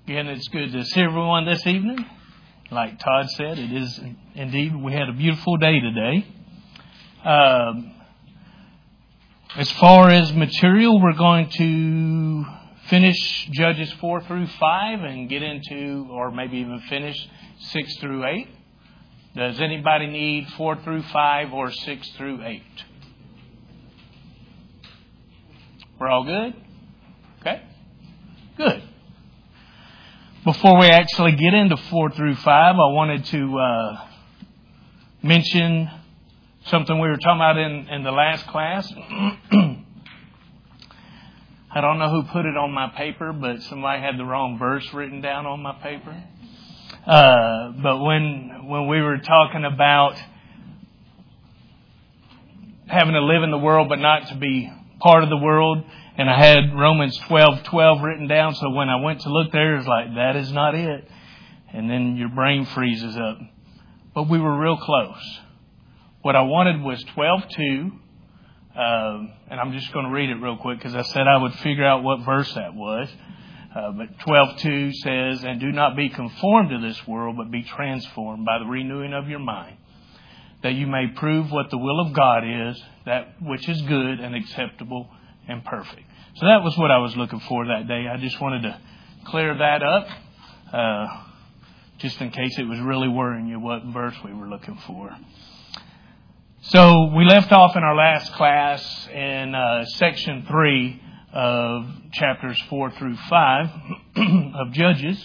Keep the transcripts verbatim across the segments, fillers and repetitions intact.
Again, it's good to see everyone this evening. Like Todd said, it is indeed, we had a beautiful day today. Um, as far as material, we're going to finish Judges four through five and get into, or maybe even finish six through eight. Does anybody need four through five or six through eight? We're all good? Okay. Good. Before we actually get into four through five, I wanted to uh, mention something we were talking about in, in the last class. I don't know who put it on my paper, but somebody had the wrong verse written down on my paper. Uh, but when when we were talking about having to live in the world but not to be part of the world, and I had Romans twelve twelve written down, so when I went to look there, it was like, that is not it. And then your brain freezes up. But we were real close. What I wanted was twelve two, um, and I'm just going to read it real quick because I said I would figure out what verse that was. Uh, but twelve two says, "And do not be conformed to this world, but be transformed by the renewing of your mind, that you may prove what the will of God is, that which is good and acceptable and perfect." So that was what I was looking for that day. I just wanted to clear that up, uh, just in case it was really worrying you what verse we were looking for. So we left off in our last class in uh, section three of chapters four through five of Judges.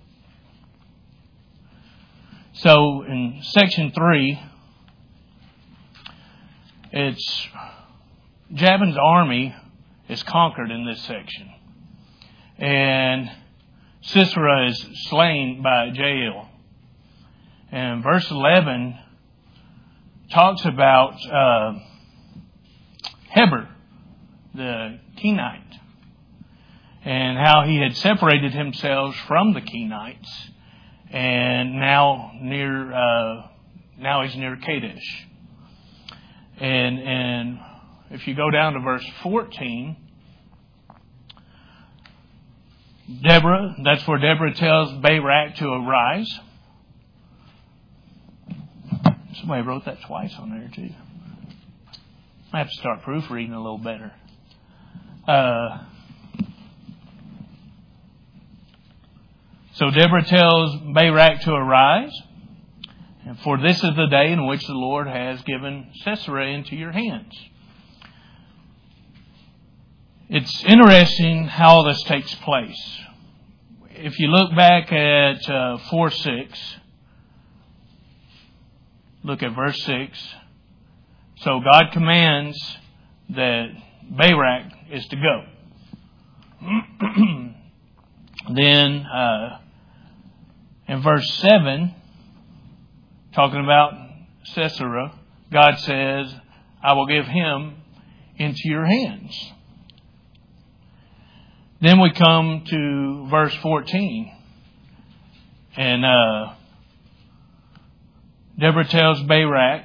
So in section three, it's Jabin's army is conquered in this section. And Sisera is slain by Jael. And verse eleven talks about uh, Heber, the Kenite, and how he had separated himself from the Kenites, and now near uh, now he's near Kadesh. And and if you go down to verse fourteen, Deborah, that's where Deborah tells Barak to arise. Somebody wrote that twice on there too. I have to start proofreading a little better. Uh, so Deborah tells Barak to arise, and for this is the day in which the Lord has given Sisera into your hands. It's interesting how this takes place. If you look back at uh, four six, look at verse six. So God commands that Barak is to go. Then uh, in verse seven, talking about Sisera, God says, "I will give him into your hands." Then we come to verse fourteen. And uh, Deborah tells Barak,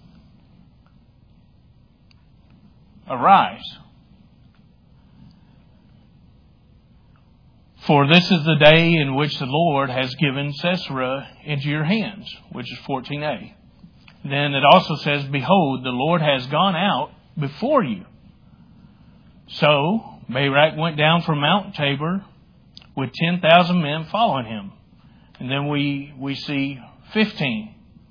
"Arise. For this is the day in which the Lord has given Sisera into your hands," which is fourteen a. Then it also says, "Behold, the Lord has gone out before you." So Barak went down from Mount Tabor with ten thousand men following him. And then we, we see fifteen.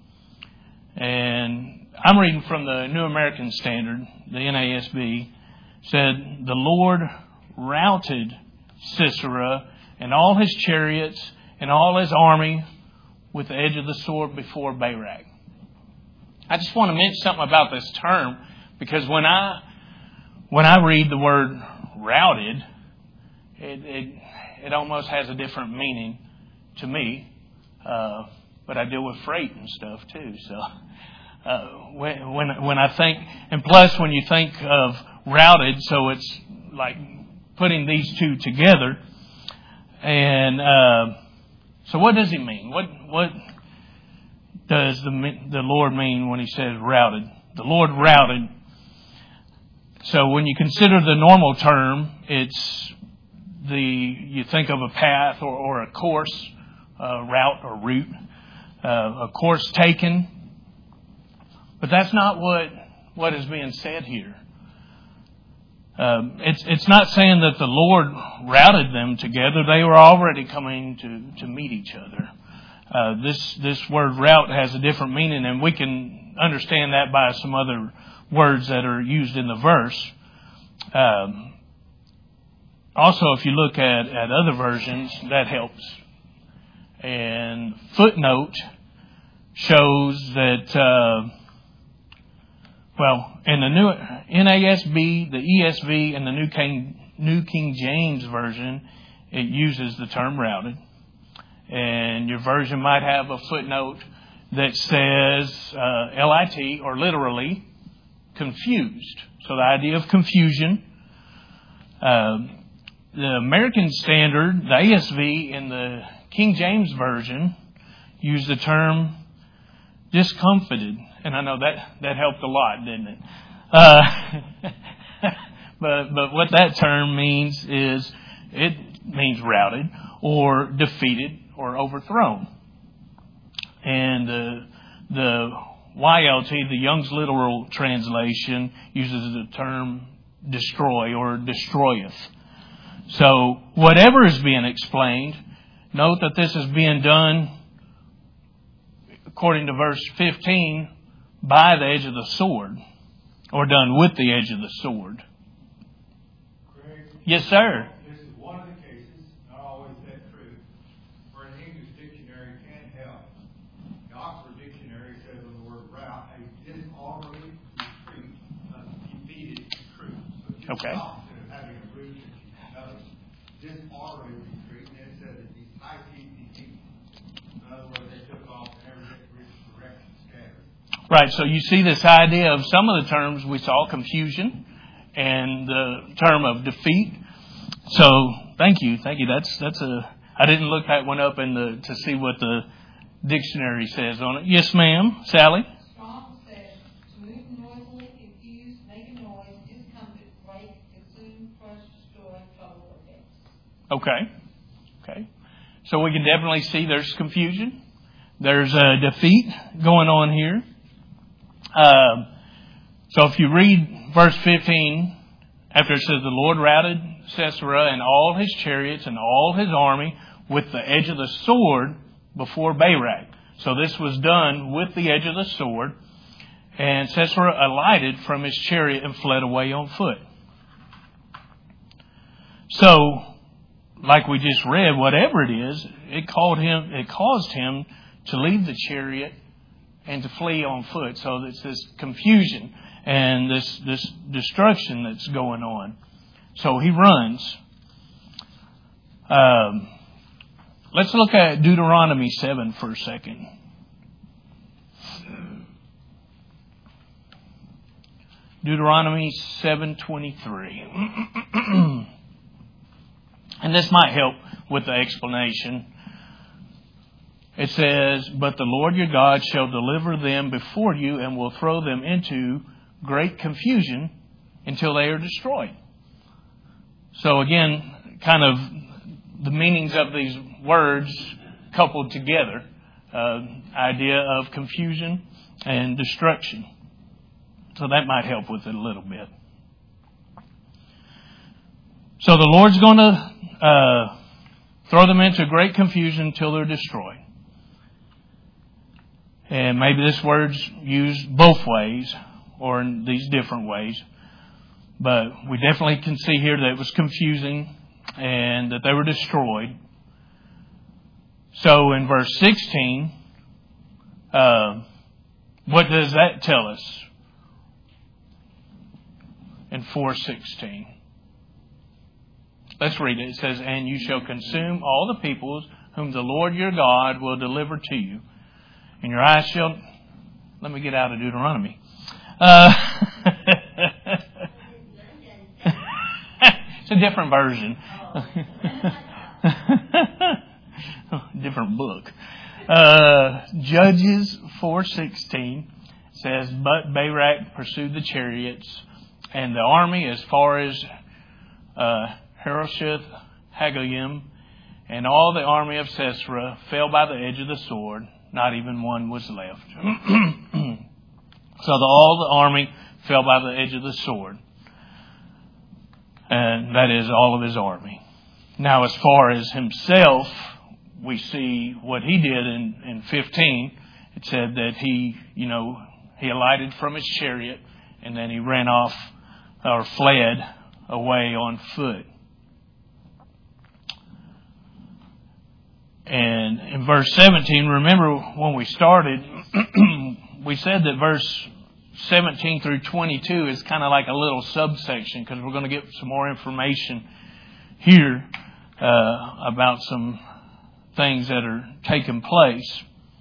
And I'm reading from the New American Standard, the N A S B, said, "The Lord routed Sisera and all his chariots and all his army with the edge of the sword before Barak." I just want to mention something about this term, because when I when I read the word routed, it it, it almost has a different meaning to me. Uh, but I deal with freight and stuff too, so uh, when when when I think, and plus when you think of routed, so it's like putting these two together. And uh, so, what does he mean? What what does the the Lord mean when he says routed? The Lord routed. So when you consider the normal term, it's the you think of a path or, or a course, uh, route or route, uh, a course taken. But that's not what what is being said here. Um, it's it's not saying that the Lord routed them together. They were already coming to, to meet each other. Uh, this this word route has a different meaning, and we can understand that by some other words that are used in the verse. Um, also, if you look at, at other versions, that helps. And footnote shows that, uh, well, in the new N A S B, the E S V, and the New King, New King James Version, it uses the term routed. And your version might have a footnote that says uh, L I T, or literally, confused. So the idea of confusion. Uh, the American Standard, the A S V, and the King James Version use the term discomfited. And I know that, that helped a lot, didn't it? Uh, but, but what that term means is it means routed or defeated or overthrown. And uh, the Y L T, the Young's Literal Translation, uses the term destroy or destroyeth. So whatever is being explained, note that this is being done, according to verse fifteen, by the edge of the sword, or done with the edge of the sword. Greg, yes, sir. This is one of the cases, not always that true, where an English dictionary can help. The Oxford Dictionary says on the word rout, a disorderly retreat of defeated troops. So just Okay. the opposite of having a route that you know, disorderly retreat, and it says a decisive defeat. In other words, they took off in every direction, scattered. Right, so you see this idea of some of the terms we saw, confusion, and the term of defeat. So, thank you, thank you. That's that's a. I didn't look that one up in the to see what the dictionary says on it. Yes, ma'am, Sally. Strong says to move noisily, confuse, make a noise, discomfort, break, consume, crush, destroy, trouble, or vex. Okay, okay. So we can definitely see there's confusion. There's a defeat going on here. Uh, so if you read verse fifteen, after it says the Lord routed Sisera and all his chariots and all his army with the edge of the sword before Barak. So this was done with the edge of the sword. And Sisera alighted from his chariot and fled away on foot. So, like we just read, whatever it is, it called him, it caused him to leave the chariot and to flee on foot. So it's this confusion and this this destruction that's going on. So he runs. Um, let's look at Deuteronomy seven for a second. Deuteronomy seven twenty-three. And this might help with the explanation. It says, but the Lord your God shall deliver them before you and will throw them into great confusion until they are destroyed. So again, kind of the meanings of these words coupled together. Uh, idea of confusion and destruction. So that might help with it a little bit. So the Lord's going to uh, throw them into great confusion until they're destroyed. And maybe this word's used both ways or in these different ways. But we definitely can see here that it was confusing and that they were destroyed. So in verse sixteen, uh, what does that tell us? In four sixteen. Let's read it. It says, and you shall consume all the peoples whom the Lord your God will deliver to you. And your eyes shall... Let me get out of Deuteronomy. Uh, it's a different version. Different book. Uh, Judges four sixteen says, but Barak pursued the chariots and the army as far as uh, Harosheth Hagoyim, and all the army of Sisera fell by the edge of the sword. Not even one was left. So the, all the army fell by the edge of the sword. And that is all of his army. Now, as far as himself, we see what he did in, in fifteen. It said that he, you know, he alighted from his chariot and then he ran off or fled away on foot. And in verse seventeen, remember when we started, we said that verse seventeen through twenty-two is kind of like a little subsection, because we're going to get some more information here uh, about some things that are taking place.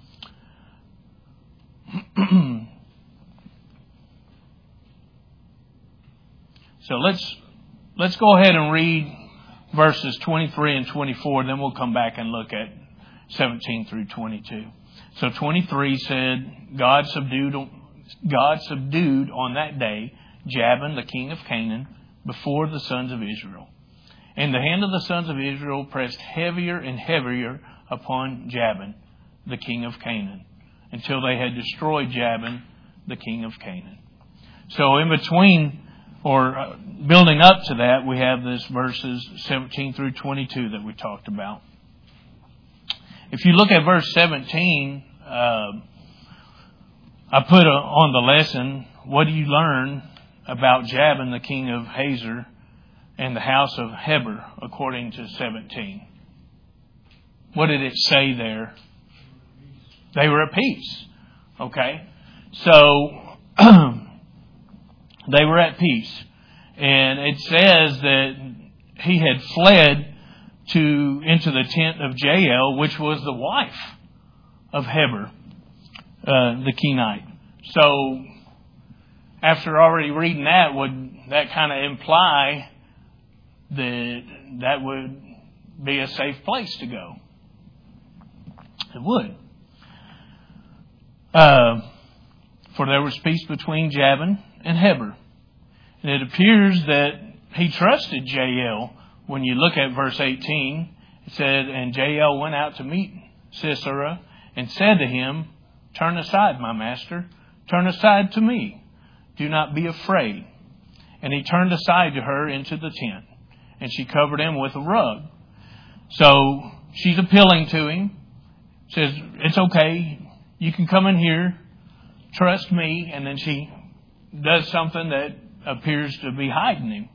So let's let's go ahead and read verses twenty-three and twenty-four, then we'll come back and look at seventeen through twenty-two. So twenty-three said, God subdued, God subdued on that day Jabin, the king of Canaan, before the sons of Israel. And the hand of the sons of Israel pressed heavier and heavier upon Jabin, the king of Canaan, until they had destroyed Jabin, the king of Canaan. So in between, or building up to that, we have this verses seventeen through twenty-two that we talked about. If you look at verse seventeen, uh, I put a, on the lesson, what do you learn about Jabin, the king of Hazor, and the house of Heber, according to seventeen? What did it say there? They were at peace. Okay? So, they were at peace. And it says that he had fled to into the tent of Jael, which was the wife of Heber, uh, the Kenite. So, after already reading that, would that kind of imply that that would be a safe place to go? It would. Uh, for there was peace between Jabin and Heber. And it appears that he trusted Jael. When you look at verse eighteen, it said, and Jael went out to meet Sisera and said to him, turn aside, my master, turn aside to me. Do not be afraid. And he turned aside to her into the tent, and she covered him with a rug. So she's appealing to him, says, it's okay, you can come in here, trust me. And then she does something that appears to be hiding him.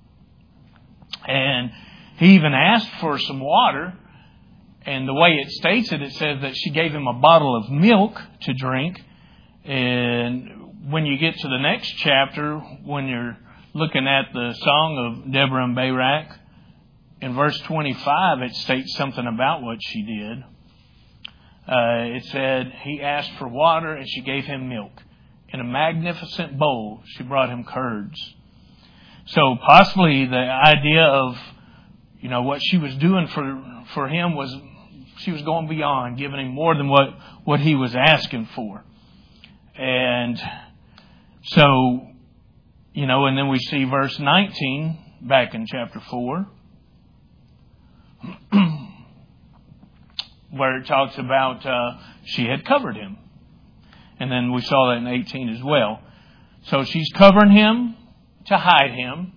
And he even asked for some water. And the way it states it, it says that she gave him a bottle of milk to drink. And when you get to the next chapter, when you're looking at the song of Deborah and Barak, in verse twenty-five, it states something about what she did. Uh, it said, he asked for water and she gave him milk. In a magnificent bowl, she brought him curds. So possibly the idea of, you know, what she was doing for, for him was, she was going beyond, giving him more than what, what he was asking for. And so, you know, and then we see verse nineteen back in chapter four, where it talks about uh, she had covered him. And then we saw that in eighteen as well. So she's covering him to hide him.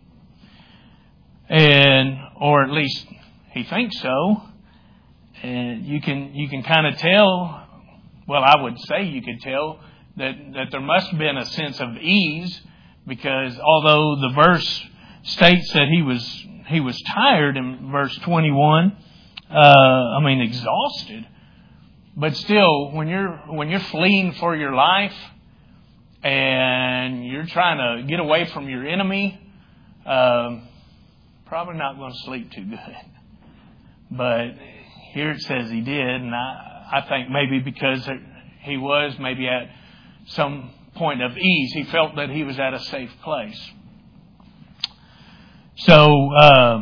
And, or at least he thinks so. And you can, you can kind of tell, well, I would say you could tell that, that there must have been a sense of ease, because although the verse states that he was, he was tired in verse twenty-one, uh, I mean, exhausted. But still, when you're when you're fleeing for your life and you're trying to get away from your enemy, um, probably not going to sleep too good. But here it says he did, and I, I think maybe because he was maybe at some point of ease, he felt that he was at a safe place. So uh,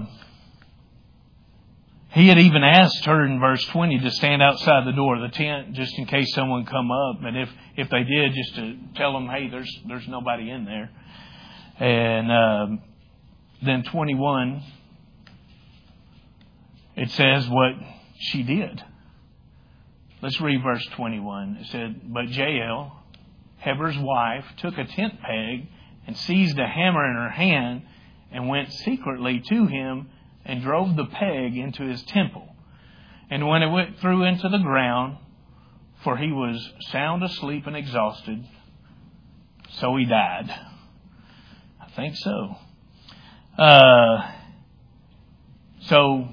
he had even asked her in verse twenty to stand outside the door of the tent just in case someone come up. And if, if they did, just to tell them, hey, there's there's nobody in there. And um, then twenty-one, it says what she did. Let's read verse twenty-one. It said, "But Jael, Heber's wife, took a tent peg and seized a hammer in her hand and went secretly to him and drove the peg into his temple. And when it went through into the ground, for he was sound asleep and exhausted, so he died." I think so. Uh, so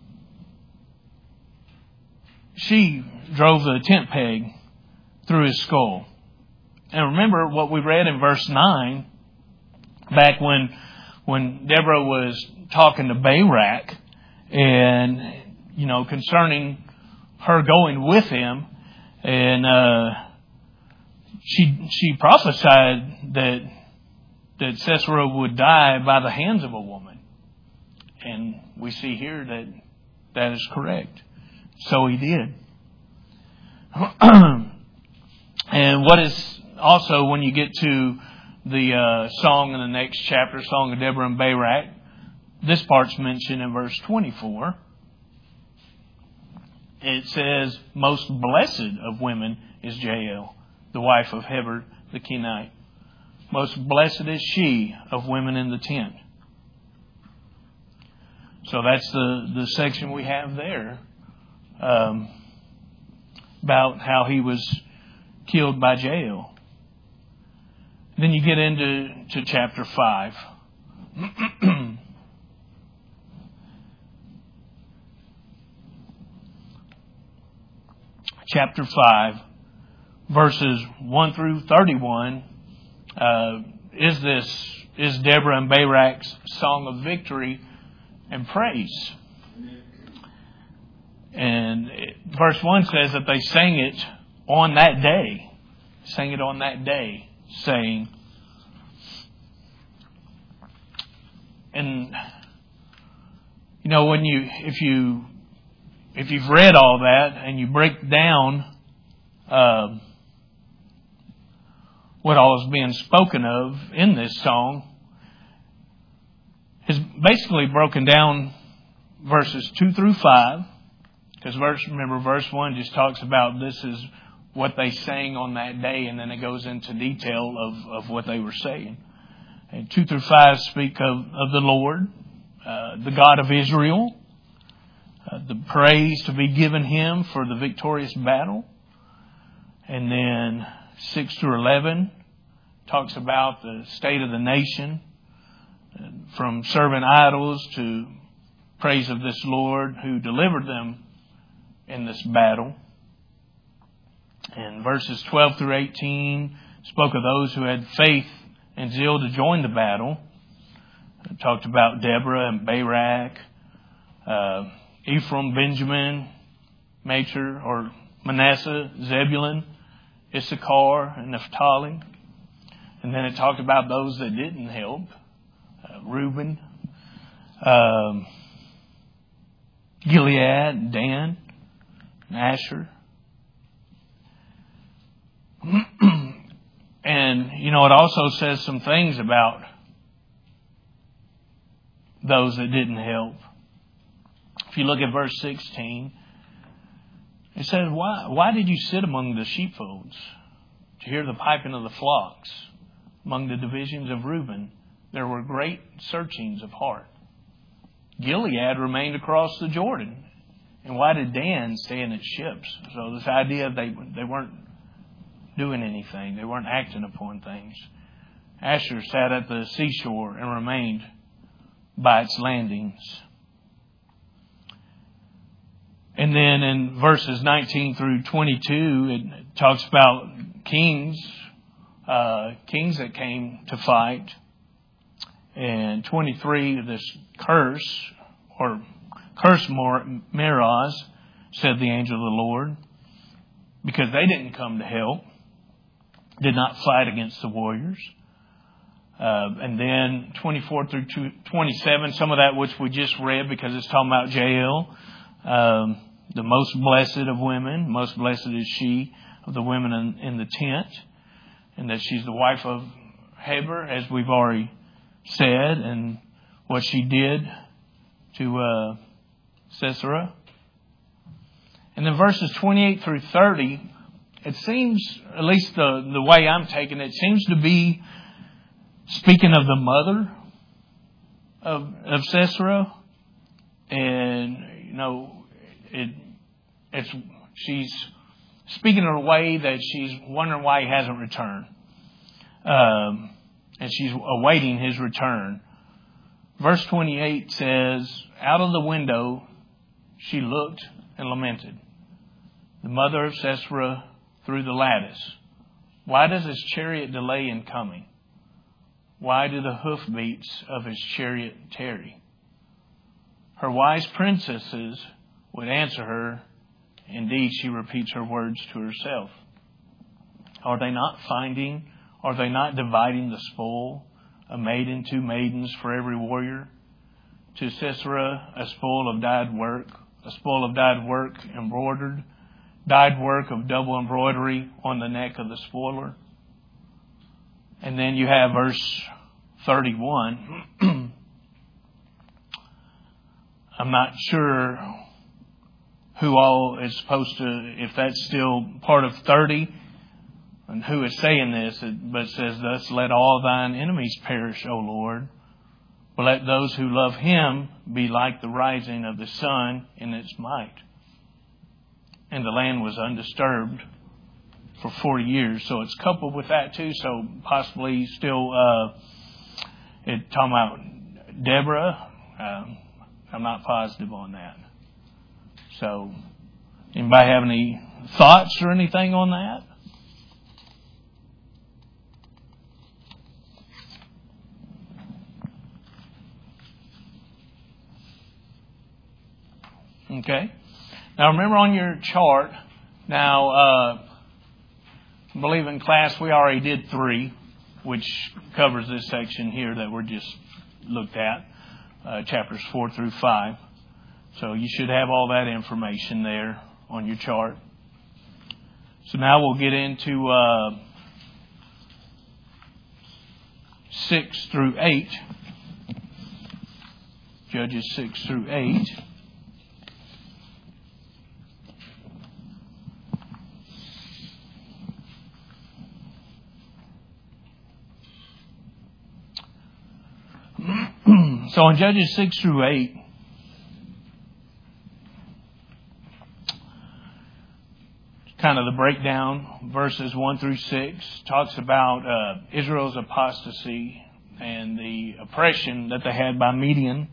she drove the tent peg through his skull. And remember what we read in verse nine, back when when Deborah was talking to Barak, and, you know, concerning her going with him, and uh, she she prophesied that that Sisera would die by the hands of a woman. And we see here that that is correct. So he did. And what is also, when you get to the uh, song in the next chapter, Song of Deborah and Barak, this part's mentioned in verse twenty-four. It says, "Most blessed of women is Jael, the wife of Heber the Kenite. Most blessed is she of women in the tent." So that's the, the section we have there, um, about how he was killed by Jael. Then you get into to chapter five. Chapter five, verses one through thirty-one, uh, is this is Deborah and Barak's song of victory and praise. And it, verse one says that they sang it on that day. Sang it on that day, saying, and you know, when you if you if you've read all that and you break down uh, what all is being spoken of in this song, is basically broken down verses two through five. Because verse, remember, verse one just talks about this is what they sang on that day, and then it goes into detail of, of what they were saying. And two through five speak of, of the Lord, uh, the God of Israel, uh, the praise to be given Him for the victorious battle. And then six through eleven talks about the state of the nation, uh, from serving idols to praise of this Lord who delivered them in this battle. And verses twelve through eighteen spoke of those who had faith and zeal to join the battle. It talked about Deborah and Barak, uh, Ephraim, Benjamin, Machir or Manasseh, Zebulun, Issachar, and Naphtali. And then it talked about those that didn't help, uh, Reuben, um, Gilead, Dan, and Asher. And, you know, it also says some things about those that didn't help. If you look at verse sixteen, it says, why, why did you sit among the sheepfolds to hear the piping of the flocks? Among the divisions of Reuben, there were great searchings of heart. Gilead remained across the Jordan. And why did Dan stay in its ships? So this idea they they weren't doing anything. They weren't acting upon things. Asher sat at the seashore and remained by its landings. And then in verses nineteen through twenty-two, it talks about kings, uh, kings that came to fight. And twenty-three, this curse, or curse Meroz, said the angel of the Lord, because they didn't come to help, did not fight against the warriors. Uh, and then twenty-four through twenty-seven, some of that which we just read because it's talking about Jael, um, the most blessed of women, most blessed is she of the women in, in the tent, and that she's the wife of Heber, as we've already said, and what she did to uh, Sisera. And then verses twenty-eight through thirty, it seems, at least the, the way I'm taking it, seems to be speaking of the mother of, of Sisera. And, you know, it, it's, she's speaking in a way that she's wondering why he hasn't returned. Um, and she's awaiting his return. Verse twenty-eight says, out of the window she looked and lamented. The mother of Sisera through the lattice. Why does his chariot delay in coming? Why do the hoofbeats of his chariot tarry? Her wise princesses would answer her. Indeed, she repeats her words to herself. Are they not finding, are they not dividing the spoil? A maiden, two maidens for every warrior. To Sisera, a spoil of dyed work, a spoil of dyed work embroidered, dyed work of double embroidery on the neck of the spoiler. And then you have verse thirty-one. I'm not sure who all is supposed to, if that's still part of thirty, and who is saying this, but it says, thus let all thine enemies perish, O Lord. But let those who love him be like the rising of the sun in its might. And the land was undisturbed for forty years. So it's coupled with that too. So possibly still, uh, it talking about Deborah. Um, I'm not positive on that. So, anybody have any thoughts or anything on that? Okay. Now remember on your chart, now uh, I believe in class we already did three, which covers this section here that we're just looked at, uh, chapters four through five. So you should have all that information there on your chart. So now we'll get into uh, six through eight. Judges six through eight. So in Judges six through eight, kind of the breakdown, verses one through six, talks about uh, Israel's apostasy and the oppression that they had by Midian.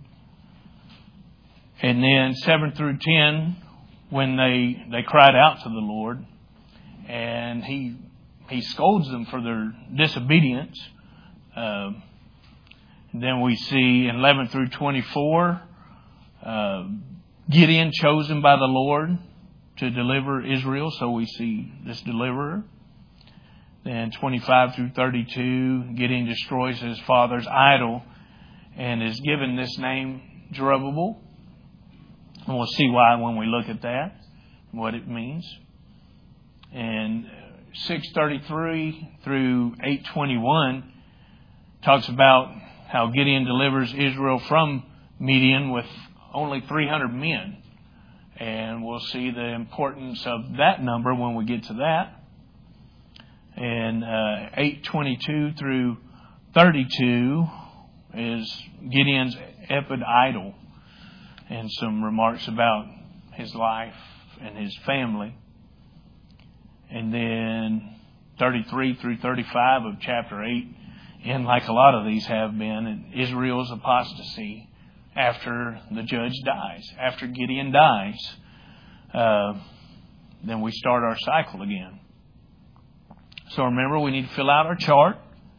And then seven through ten, when they, they cried out to the Lord, and he he scolds them for their disobedience. Uh, then we see in eleven through twenty-four, uh, Gideon chosen by the Lord to deliver Israel. So we see this deliverer. Then twenty-five through thirty-two, Gideon destroys his father's idol and is given this name Jerubbaal. And we'll see why when we look at that, what it means. And six thirty-three through eight twenty-one talks about how Gideon delivers Israel from Midian with only three hundred men. And we'll see the importance of that number when we get to that. And uh, eight twenty-two through thirty-two is Gideon's ephod idol, and some remarks about his life and his family. And then thirty-three through thirty-five of chapter eight, and like a lot of these have been, Israel's apostasy after the judge dies, after Gideon dies. Uh, then we start our cycle again. So remember, we need to fill out our chart.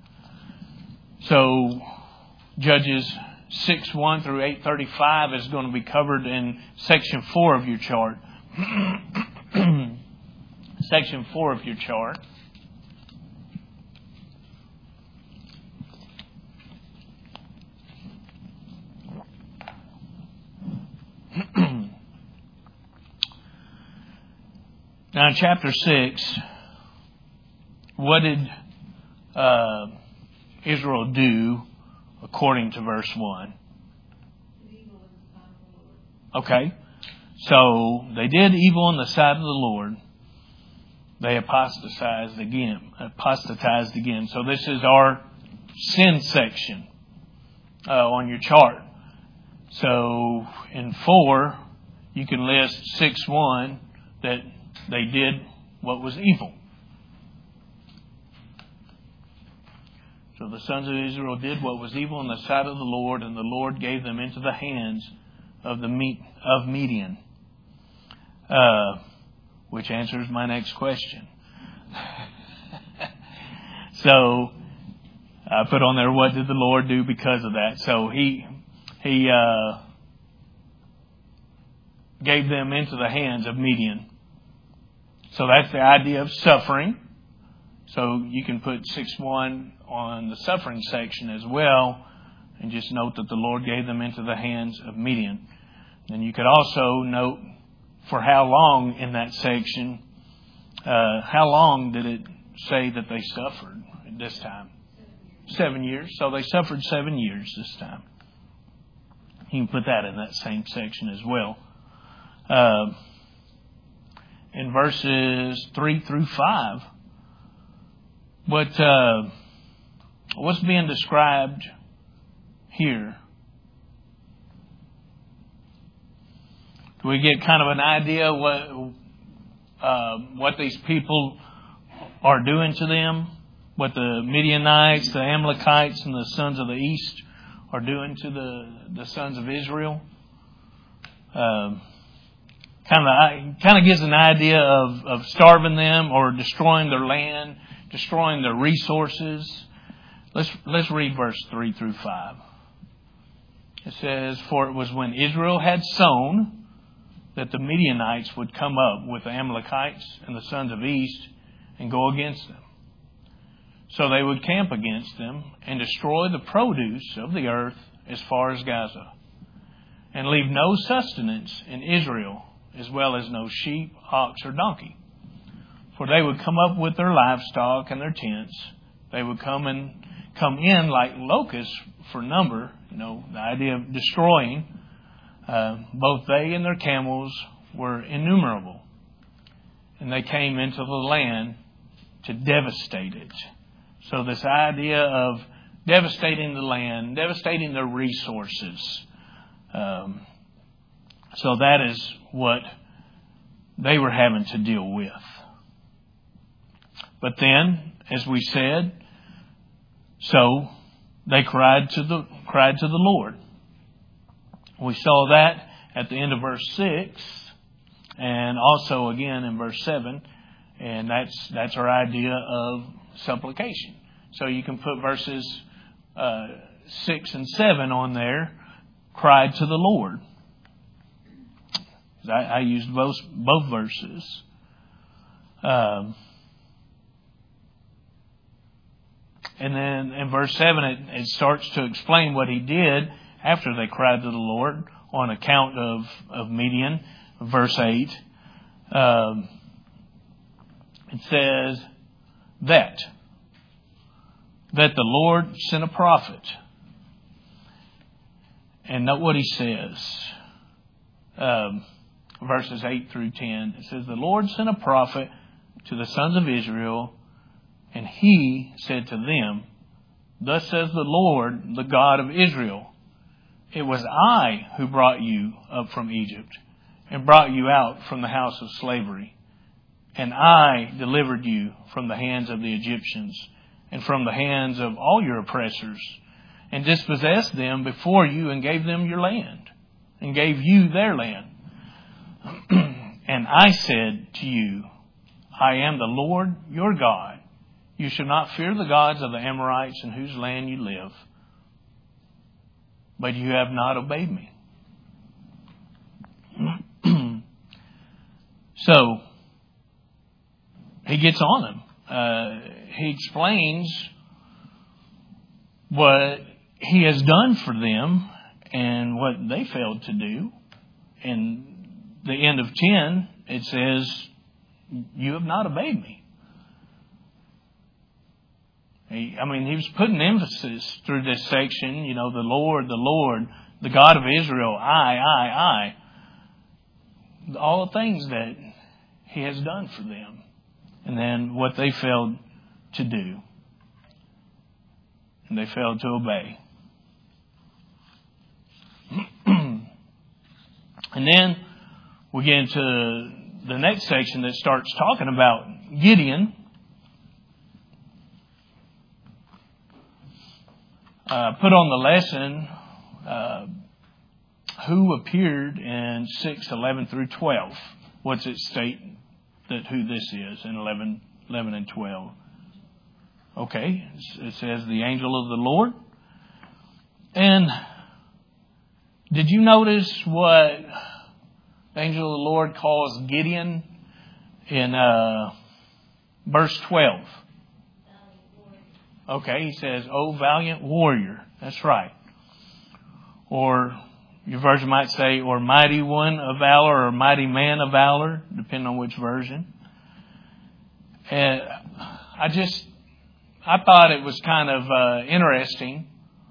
So Judges six one through eight thirty-five is going to be covered in section four of your chart. Section four of your chart. Now in chapter six, what did uh, Israel do according to verse one? Okay. So they did evil in the sight of the Lord. They apostatized again. Apostatized again. So this is our sin section uh, on your chart. So in four, you can list six one that they did what was evil. So the sons of Israel did what was evil in the sight of the Lord, and the Lord gave them into the hands of the meat of Midian. Uh, which answers my next question. So I put on there, what did the Lord do because of that? So he he uh, gave them into the hands of Midian. So that's the idea of suffering. So you can put six one on the suffering section as well, and just note that the Lord gave them into the hands of Midian. And you could also note for how long in that section, uh, how long did it say that they suffered at this time? Seven years. So they suffered seven years this time. You can put that in that same section as well. Uh, in verses three through five, what uh, what's being described here? Do we get kind of an idea what uh, what these people are doing to them? What the Midianites, the Amalekites, and the sons of the east are doing to the, the sons of Israel? Um, kind of kind of gives an idea of, of starving them or destroying their land, destroying their resources. Let's let's read verse three through five. It says, "For it was when Israel had sown that the Midianites would come up with the Amalekites and the sons of East and go against them. So they would camp against them and destroy the produce of the earth as far as Gaza, and leave no sustenance in Israel, as well as no sheep, ox, or donkey. For they would come up with their livestock and their tents. They would come and come in like locusts for number." You know, the idea of destroying. Uh, both they and their camels were innumerable. And they came into the land to devastate it. So this idea of devastating the land, devastating their resources. Um, so that is what they were having to deal with. But then, as we said, so they cried to the cried to the Lord. We saw that at the end of verse six, and also again in verse seven, and that's that's our idea of supplication. So you can put verses uh, six and seven on there. Cried to the Lord. I, I used both both verses. Um, and then in verse seven, it, it starts to explain what he did after they cried to the Lord on account of, of Midian. Verse eight, um, it says that, that the Lord sent a prophet. And note what he says. Um, verses eight through ten. It says, "The Lord sent a prophet to the sons of Israel, and he said to them, Thus says the Lord, the God of Israel, It was I who brought you up from Egypt and brought you out from the house of slavery. And I delivered you from the hands of the Egyptians and from the hands of all your oppressors, and dispossessed them before you and gave them your land and gave you their land. And I said to you, I am the Lord your God. You shall not fear the gods of the Amorites in whose land you live. But you have not obeyed me." So, he gets on them. Uh, he explains what he has done for them and what they failed to do. And the end of ten, it says, "You have not obeyed me." He, I mean, he was putting emphasis through this section, you know, the Lord, the Lord, the God of Israel, I, I, I. all the things that He has done for them. And then what they failed to do. And they failed to obey. And then we get into the next section that starts talking about Gideon. Uh, put on the lesson uh, who appeared in six, eleven through twelve. What's it state that who this is in eleven, eleven and twelve? Okay, it says the angel of the Lord. And did you notice what the angel of the Lord calls Gideon in uh, verse twelve? Okay, he says, "O valiant warrior." That's right. Or your version might say, or mighty one of valor, or mighty man of valor, depending on which version. And I just, I thought it was kind of uh, interesting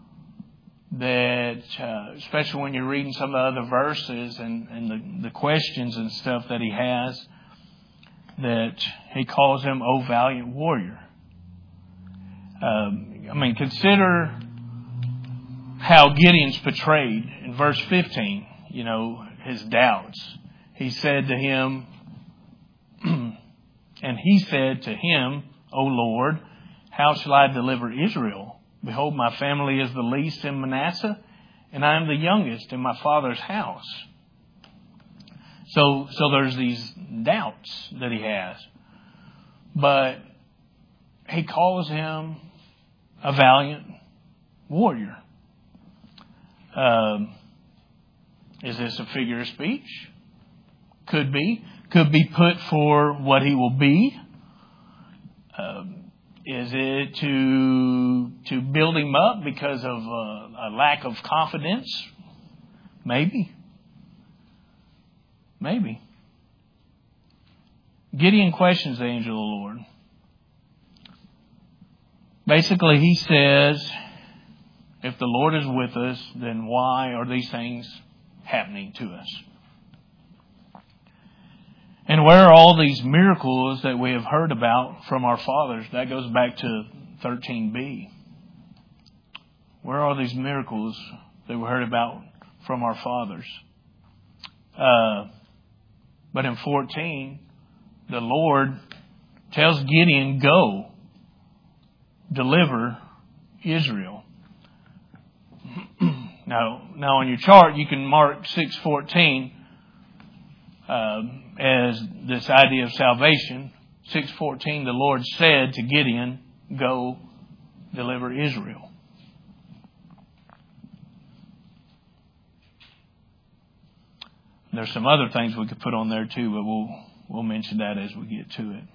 that, uh, especially when you're reading some of the other verses and, and the, the questions and stuff that he has, that he calls him, "O valiant warrior." Um, I mean, consider how Gideon's portrayed in verse fifteen, you know, his doubts. He said to him, and he said to him, "O Lord, how shall I deliver Israel? Behold, my family is the least in Manasseh, and I am the youngest in my father's house." So, so there's these doubts that he has. But he calls him a valiant warrior. Um, is this a figure of speech? Could be. Could be put for what he will be. Um, is it to to build him up because of uh, a lack of confidence? Maybe. Maybe. Gideon questions the angel of the Lord. Basically, he says, if the Lord is with us, then why are these things happening to us? And where are all these miracles that we have heard about from our fathers? That goes back to thirteen b. Where are these miracles that we heard about from our fathers? Uh, but in fourteen, the Lord tells Gideon, "Go, deliver Israel." Now, now on your chart, you can mark six fourteen uh, as this idea of salvation. six fourteen, the Lord said to Gideon, "Go, deliver Israel." There's some other things we could put on there too, but we'll we'll mention that as we get to it.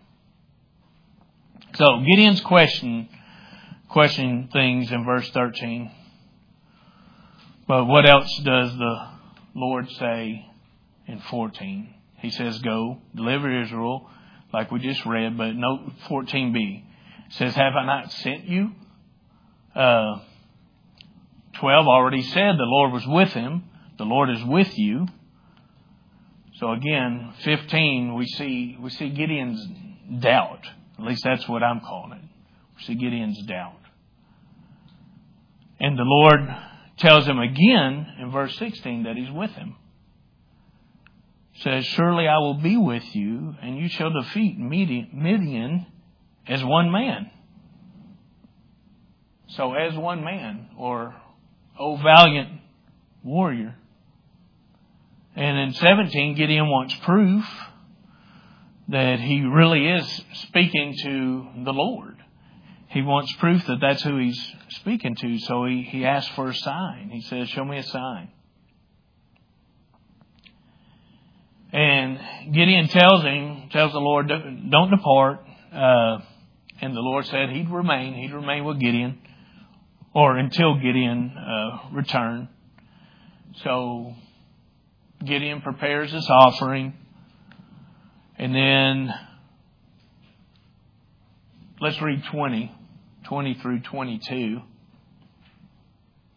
So Gideon's question, questioning things in verse thirteen. But what else does the Lord say in fourteen? He says, "Go, deliver Israel," like we just read. But note fourteen b. It says, "Have I not sent you?" Uh, twelve already said the Lord was with him. The Lord is with you. So again, fifteen, we see we see Gideon's doubt. At least that's what I'm calling it. We see Gideon's doubt. And the Lord tells him again in verse sixteen that he's with him. Says, "Surely I will be with you, and you shall defeat Midian as one man." So as one man, or O valiant warrior. And in seventeen, Gideon wants proof that he really is speaking to the Lord. He wants proof that that's who he's speaking to. So he, he asks for a sign. He says, "Show me a sign." And Gideon tells him, tells the Lord, "Don't depart." Uh, and the Lord said he'd remain. He'd remain with Gideon, or until Gideon uh, returned. So Gideon prepares his offering. And then let's read twenty, twenty through twenty-two.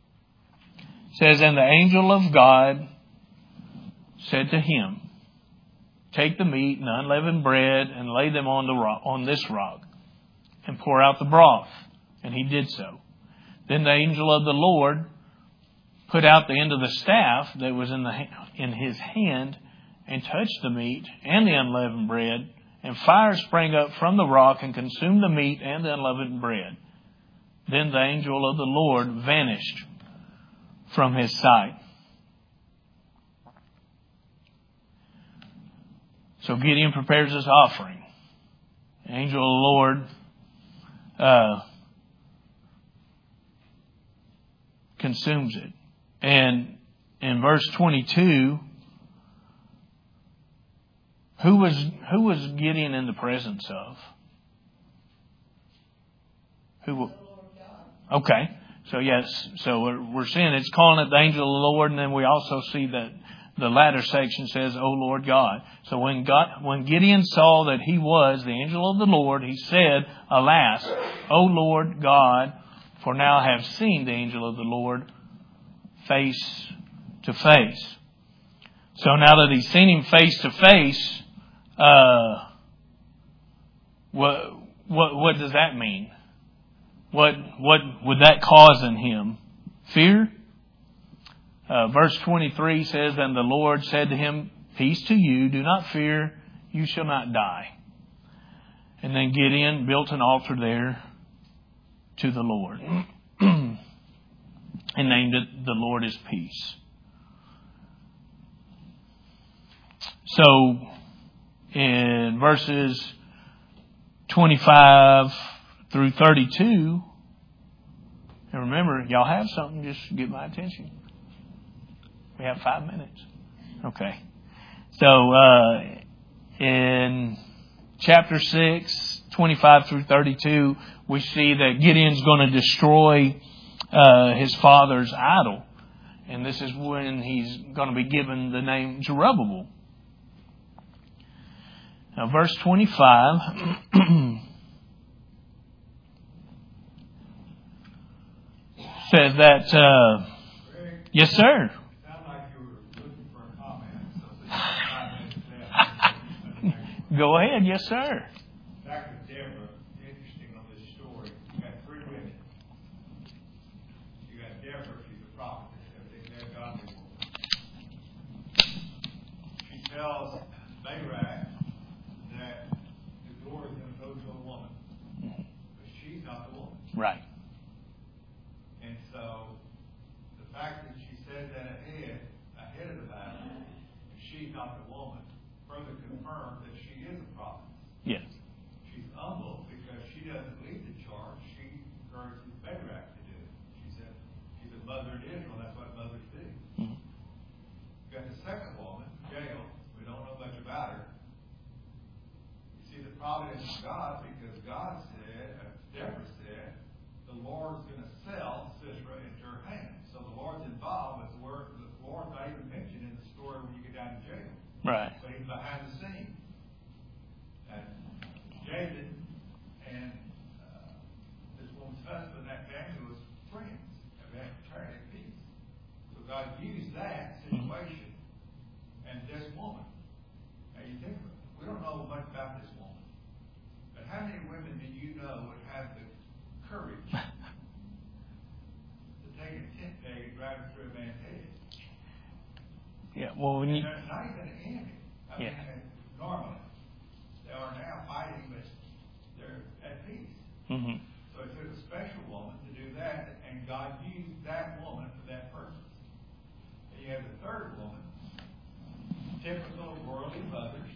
It says, "And the angel of God said to him," take the meat and the unleavened bread and lay them on the rock, on this rock, and pour out the broth. And he did so. Then the angel of the Lord put out the end of the staff that was in the in his hand and touched the meat and the unleavened bread, and fire sprang up from the rock and consumed the meat and the unleavened bread. Then the angel of the Lord vanished from his sight. So Gideon prepares his offering. The angel of the Lord uh, consumes it. And in verse twenty-two, who was who was Gideon in the presence of? Who? Okay. So yes. So we're, we're seeing it's calling it the angel of the Lord, and then we also see that the latter section says, "O Lord God." So when God, when Gideon saw that he was the angel of the Lord, he said, "Alas, O Lord God, for now I have seen the angel of the Lord face to face." So now that he's seen him face to face, uh, what what what does that mean? What what would that cause in him? Fear? Uh, verse twenty-three says, "And the Lord said to him, Peace to you, do not fear, you shall not die." And then Gideon built an altar there to the Lord and named it, "The Lord is Peace." So in verses twenty-five through thirty-two, and remember, y'all have something, just get my attention. We have five minutes. Okay. So uh, in chapter six, twenty-five through thirty-two, we see that Gideon's going to destroy uh, his father's idol. And this is when he's going to be given the name Jerubbaal. Now, verse twenty-five says that, uh, yes, sir. Go ahead, yes, sir. Back to Deborah, interesting on this story. You got three women. You got Deborah, she's a prophetess. Everything there, godly woman. She tells Barak that the door is going to go to a woman, but she's not the woman. Right. And so the fact that she said that ahead, ahead of the battle, and she's not the woman, further confirmed that she is a prophet. Yes. She's humble because she doesn't lead the charge. She encourages Barak to do it. She said she's a mother in Israel. That's what mothers do. Mm-hmm. You got the second woman, Jael. We don't know much about her. You see the providence of God because God said, uh, Deborah said, the Lord's going to sell Sisera into her hands. So the Lord's involved, but the word the Lord's not even mentioned in the story when you get down to jail. Right. But he's behind the scenes. And David and uh, this woman's husband, that family, was friends. And they had fraternity at peace. So God used that situation and this woman. Now you think about it. We don't know much about this woman. But how many women do you know would have the courage to take a tent peg and drive it through a man's head? Yeah, well, when you... And they're not even an enemy. I Yeah. mean, normally. They are now fighting, but they're at peace. Mm-hmm. So it took a special woman to do that, and God used that woman for that purpose. And you have the third woman, typical worldly mothers.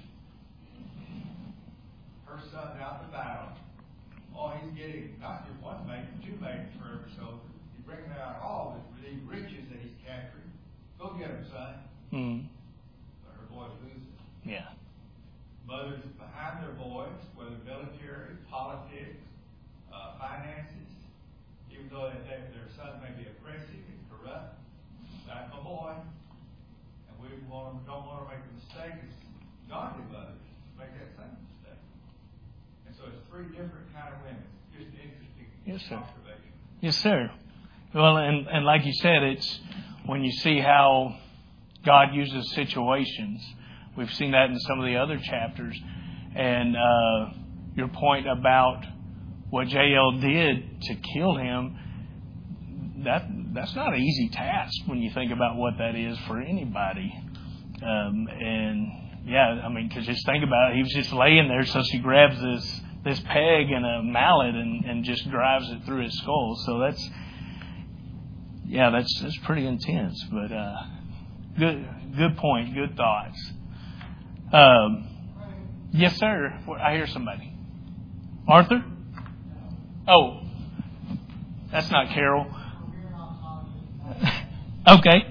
Her son's out to battle. Oh, he's getting not just one maiden, two maidens for every soldier. He's bringing out all the riches that he's capturing. Go get him, son. Mm-hmm. But her boys lose it. Yeah. Mothers behind their boys, whether military, politics, uh, finances, even though they, they, their son may be oppressive and corrupt, that's my boy. And we want them, don't want to make the mistake as godly mothers make that same mistake. And so it's three different kind of women. Just interesting Yes, sir. observation. Yes, sir. Well, and, and like you said, it's when you see how God uses situations. We've seen that in some of the other chapters. And uh, your point about what Jael did to kill him, that that's not an easy task when you think about what that is for anybody. Um, and yeah, I mean, because just think about it. He was just laying there, so she grabs this this peg and a mallet and, and just drives it through his skull. So that's, yeah, that's that's pretty intense. But uh, good good point, good thoughts. Um, yes, sir. I hear somebody. Arthur? Oh, that's not Carol. Okay.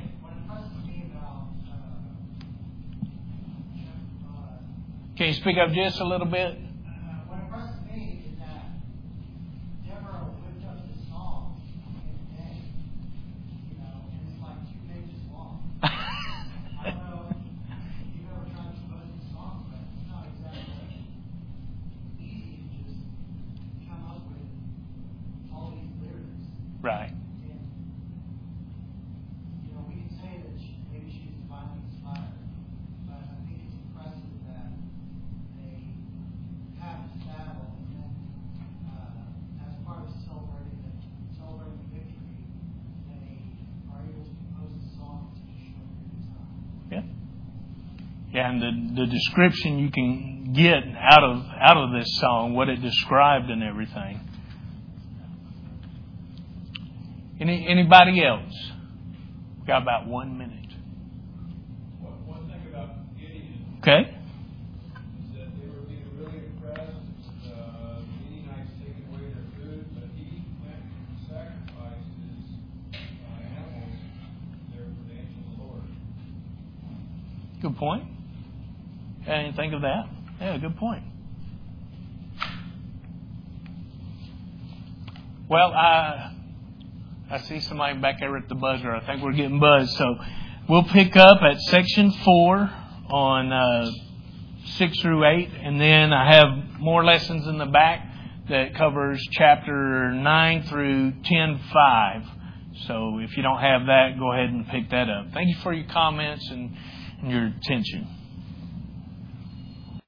Can you speak up just a little bit? What impressed me is that Deborah whipped up the song in a day, you know, and it's like two pages long. I don't know if you've ever tried to compose a song, but it's not exactly easy to just come up with all these lyrics. Right. And, you know, we can say that she, maybe she's divinely inspired, but I think it's impressive that they have this battle, and then uh, as part of celebrating the, celebrating the victory, they are able to compose a song in such a short period of time. Yeah. Yeah, and the the description you can get out of out of this song, what it described and everything. Any anybody else? We've got about one minute. One, one thing about Gideon Okay. is that they were being really impressed. Uh, the Midianites taking away their food, but he went and sacrificed his uh, animals there for the angel of the Lord. Good point. I didn't think of that. Yeah, good point. Well, I I see somebody back there at the buzzer. I think we're getting buzzed. So we'll pick up at section four on uh, six through eight, and then I have more lessons in the back that covers chapter nine through ten five. So if you don't have that, go ahead and pick that up. Thank you for your comments and, and your attention.